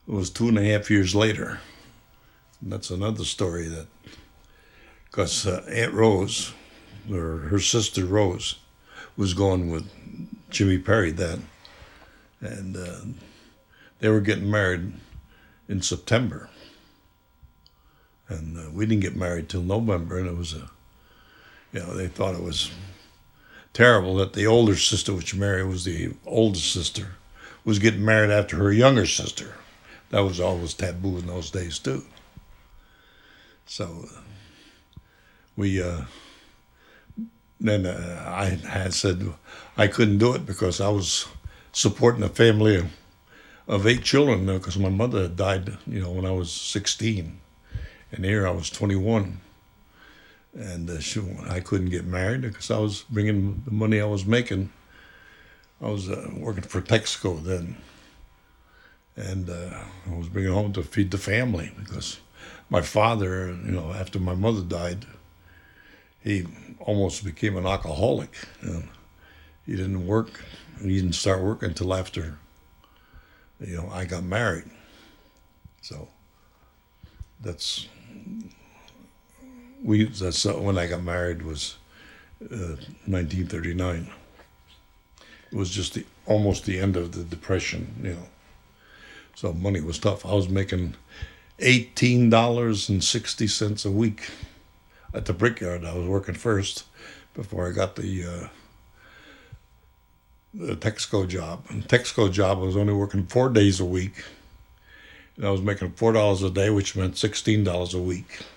It was 2.5 years later. And that's another story that, because Aunt Rose, or her sister Rose, was going with Jimmy Perry then. And they were getting married in September. And we didn't get married till November, and it was they thought it was terrible that the older sister, which Mary was the oldest sister, was getting married after her younger sister. That was always taboo in those days too. So we then I had said I couldn't do it because I was supporting a family of 8 children because my mother had died, when I was 16. And here I was 21, and I couldn't get married because I was bringing the money I was making. I was working for Texaco then, and I was bringing home to feed the family because my father, after my mother died, he almost became an alcoholic. He didn't work. He didn't start working until after, I got married. So that's when I got married was 1939. It was just almost the end of the Depression, So money was tough. I was making $18.60 a week at the brickyard. I was working first before I got the Texaco job. And Texaco job, I was only working 4 days a week. And I was making $4 a day, which meant $16 a week.